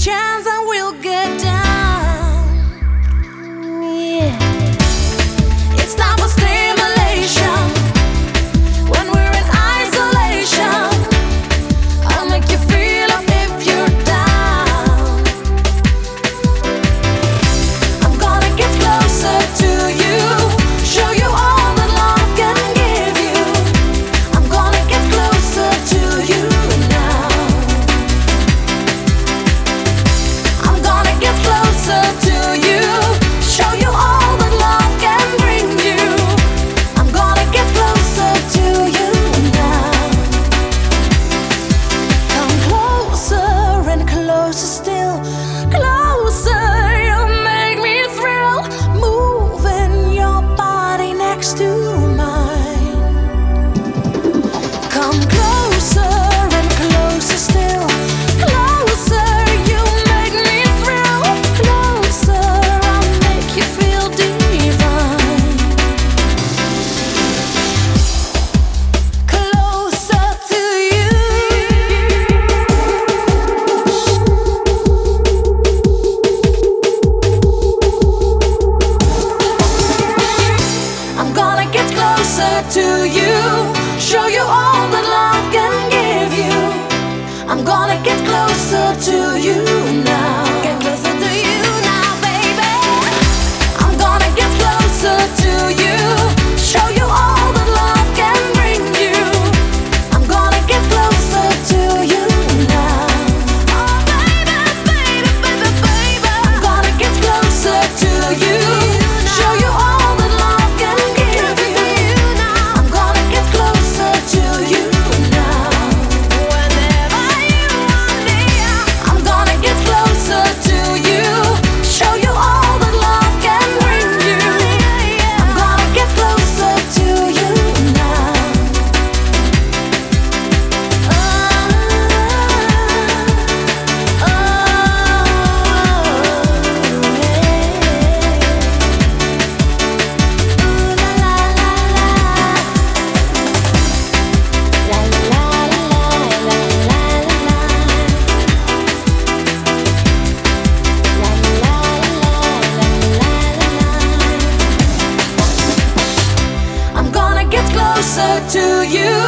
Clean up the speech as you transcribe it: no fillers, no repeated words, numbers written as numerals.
chance and we'll get down. Yeah. It's time for stimulation. When we're in isolation, I'll make you feel up if you're down. I'm gonna get closer to you, show you all that love can give you. I'm gonna get closer to you now. I'm gonna get closer to you, show you all that love can bring you. I'm gonna get closer to you now. Come closer and closer still, closer, you make me thrill. Moving your body next to mine. Come closer and closer still, closer, you make me thrill. Closer, I'll make you feel divine. Closer to you. I'm gonna get closer to you, show you all that love can give you. I'm gonna get closer to you now. Get closer to you now, baby. I'm gonna get closer to you, show you all that love can bring you. I'm gonna get closer to you now. Oh, baby, baby, baby, baby. I'm gonna get closer to you, show you all that love can give you. I'm gonna get closer to you now. Whenever you want me, I'm gonna get closer to you, show you all that love can bring you. I'm gonna get closer to you now. I'm gonna get closer to you,